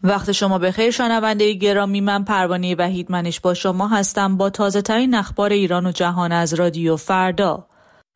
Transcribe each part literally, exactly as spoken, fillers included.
وقت شما بخیر شنونده گرامی، من پروانه وحیدمنش با شما هستم با تازه ترین اخبار ایران و جهان از رادیو فردا.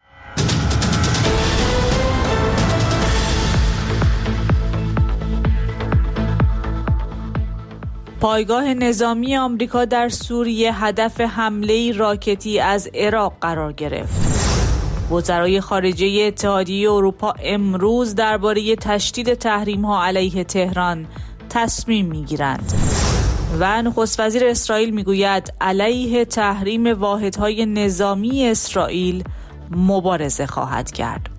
پایگاه نظامی آمریکا در سوریه هدف حمله راکتی از عراق قرار گرفت. وزرای خارجه اتحادیه اروپا امروز درباره تشدید تحریم‌ها علیه تهران تصمیم می‌گیرند. و نخست وزیر اسرائیل میگوید علیه تحریم واحدهای نظامی اسرائیل مبارزه خواهد کرد.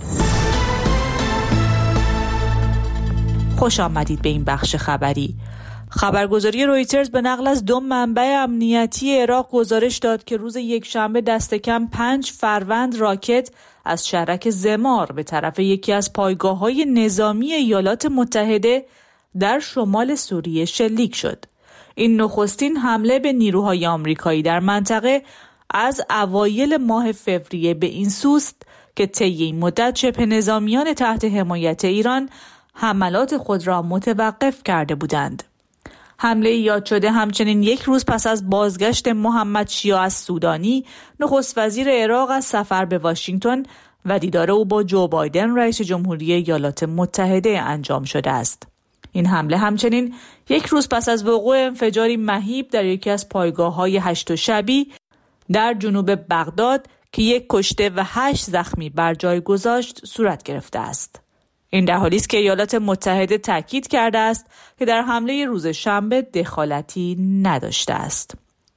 خوش آمدید به این بخش خبری. خبرگزاری رویترز به نقل از دو منبع امنیتی عراق گزارش داد که روز یکشنبه دست کم پنج فروند راکت از شهرک زمار به طرف یکی از پایگاه‌های نظامی ایالات متحده در شمال سوریه شلیک شد. این نخستین حمله به نیروهای آمریکایی در منطقه از اوایل ماه فوریه به این سوست که طی این مدت شبه نظامیان تحت حمایت ایران حملات خود را متوقف کرده بودند. حمله یاد شده همچنین یک روز پس از بازگشت محمد شیاع السودانی نخست وزیر عراق از سفر به واشنگتن و دیدار او با جو بایدن رئیس جمهوری ایالات متحده انجام شده است. این حمله همچنین یک روز پس از وقوع انفجاری مهیب در یکی از پایگاه‌های هشت شبی در جنوب بغداد که یک کشته و هشت زخمی بر جای گذاشت صورت گرفته است. این در حالی است که ایالات متحده تاکید کرده است که در حمله روز شنبه دخالتی نداشته است.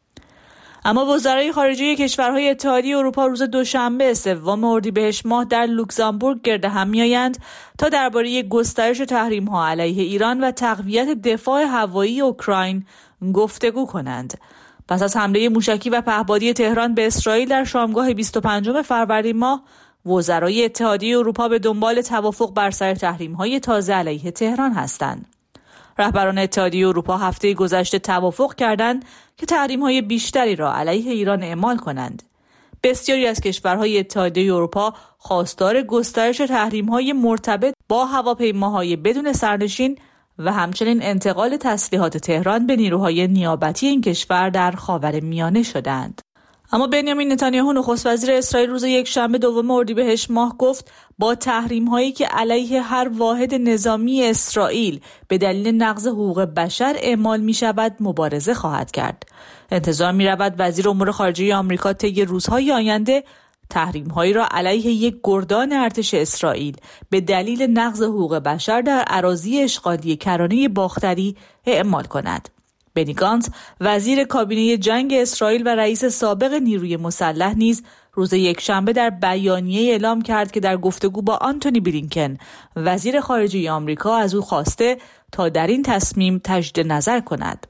اما وزرای خارجه کشورهای اتحادیه اروپا روز دوشنبه سوم اردیبهشت ماه در لوکزامبورگ گرد هم می‌آیند تا درباره گسترش تحریم‌ها علیه ایران و تقویت دفاع هوایی اوکراین گفتگو کنند. پس از حمله موشکی و پهپادی تهران به اسرائیل در شامگاه بیست و پنجم فروردین ماه، وزرای اتحادیه اروپا به دنبال توافق بر سر تحریم‌های تازه علیه تهران هستند. رهبران اتحادیه اروپا هفته گذشته توافق کردند که تحریم‌های بیشتری را علیه ایران اعمال کنند. بسیاری از کشورهای اتحادیه اروپا خواستار گسترش تحریم‌های مرتبط با هواپیماهای بدون سرنشین و همچنین انتقال تسلیحات تهران به نیروهای نیابتی این کشور در خاورمیانه شدند. اما بنیامین نتانیاهو نخست وزیر اسرائیل روز یکشنبه دوم اردیبهشت ماه گفت با تحریم‌هایی که علیه هر واحد نظامی اسرائیل به دلیل نقض حقوق بشر اعمال می‌شود مبارزه خواهد کرد. انتظار می‌رود وزیر امور خارجه آمریکا طی روزهای آینده تحریم‌هایی را علیه یک گردان ارتش اسرائیل به دلیل نقض حقوق بشر در اراضی اشغالی کرانه باختری اعمال کند. بنی گانتز وزیر کابینه جنگ اسرائیل و رئیس سابق نیروی مسلح نیز روز یکشنبه در بیانیه اعلام کرد که در گفتگو با آنتونی بلینکن وزیر خارجه آمریکا از او خواسته تا در این تصمیم تجدید نظر کند.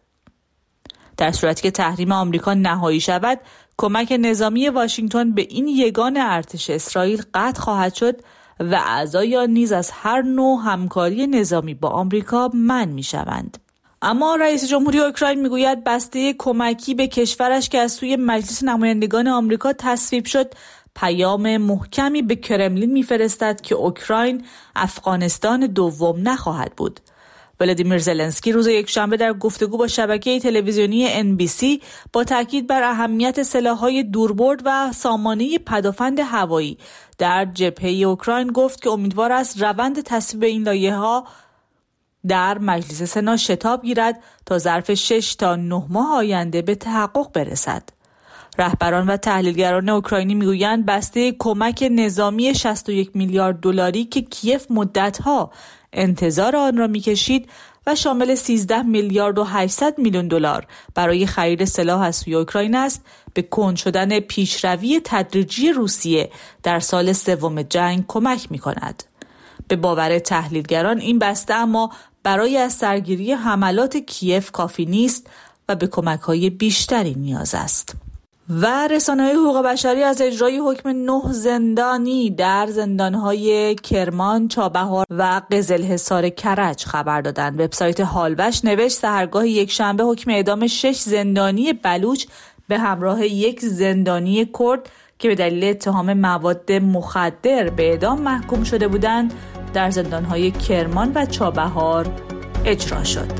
در صورتی که تحریم آمریکا نهایی شود، کمک نظامی واشنگتن به این یگان ارتش اسرائیل قطع خواهد شد و اعضای آن نیز از هر نوع همکاری نظامی با آمریکا منع می‌شوند. اما رئیس جمهوری اوکراین میگوید بسته کمکی به کشورش که از سوی مجلس نمایندگان آمریکا تصویب شد پیام محکمی به کرملین میفرستد که اوکراین افغانستان دوم نخواهد بود. ولادیمیر زلنسکی روز یکشنبه در گفتگو با شبکه تلویزیونی ان بی سی با تاکید بر اهمیت سلاح‌های دوربرد و سامانه پدافند هوایی در جبهه اوکراین گفت که امیدوار است روند تصویب این لایحه‌ها در مجلس سنا شتاب گیرد تا ظرف شش تا نه ماه آینده به تحقق برسد. رهبران و تحلیلگران اوکراینی میگویند بسته کمک نظامی شصت و یک میلیارد دلاری که کیف مدتها انتظار آن را میکشید و شامل سیزده میلیارد و هشتصد میلیون دلار برای خرید سلاح از سوی اوکراین است، به کند شدن پیشروی تدریجی روسیه در سال سوم جنگ کمک میکند. به باور تحلیلگران این بسته اما برای از سرگیری حملات کیف کافی نیست و به کمک‌های بیشتری نیاز است. و رسانه‌های حقوق بشری از اجرای حکم نه زندانی در زندان‌های کرمان، چابهار و قزلحصار کرج خبر دادند. وبسایت هالوش نوشت سحرگاه یکشنبه حکم اعدام شش زندانی بلوچ به همراه یک زندانی کرد که به دلیل اتهام مواد مخدر به اعدام محکوم شده بودند در زندان‌های کرمان و چابهار اجرا شد.